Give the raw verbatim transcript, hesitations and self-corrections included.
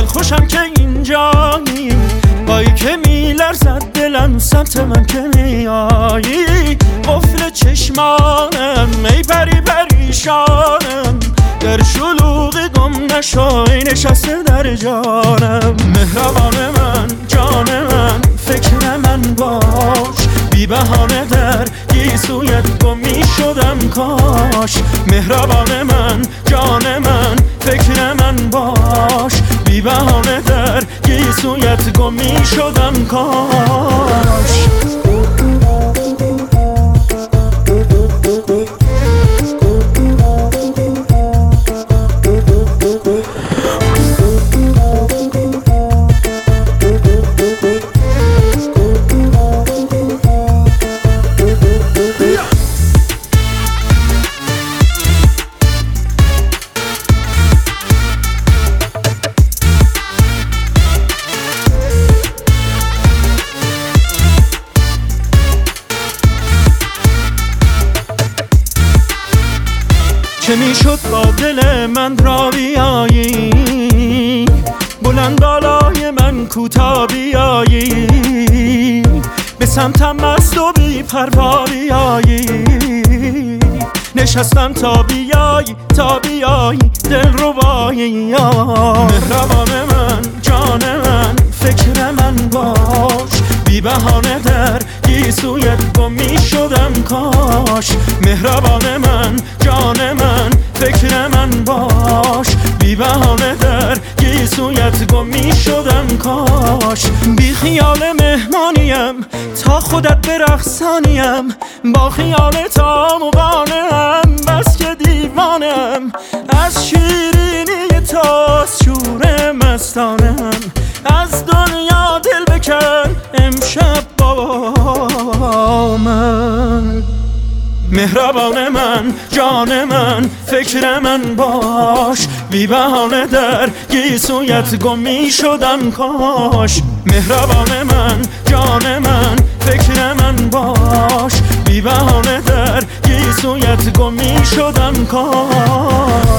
خوشم که اینجایی، بایی که میلرزد دلم سمت من که میایی. قفل چشمانم ای پری پریشانم، در شلوغ گم نشای نشسته در جانم. مهربان من جان من فکر من باش، بی بهانه در گیسویت گم می شدم کاش. مهربان من جان من فکر من باش، بی بهانه در گیسویت گم می شدم کاش. چه میشد با دل من را بیایی، بلند بالای من کوتا بیایی، به سمتم مست و بی پروا بیایی. نشستم تا بیایی تا بیایی دل ربایی. مهربان من جان من فکر من باش، بی بهانه در گیسویت گم می شدم کاش. مهربان من جان من فکر من باش، بی بهانه در گیسویت گم می شدم کاش. بی خیال مهمانیم تا خودت برقصانیم، با خیال تا مقانم بس که دیوانم. از شیرینی تا شور مستانم، از دنیا دل بکن امشب با من. مهربان من جان من فکر من باش، بی بهانه در گیسویت گم می شدم کاش. مهربان من جان من فکر من باش، بی بهانه در گیسویت گم می شدم کاش.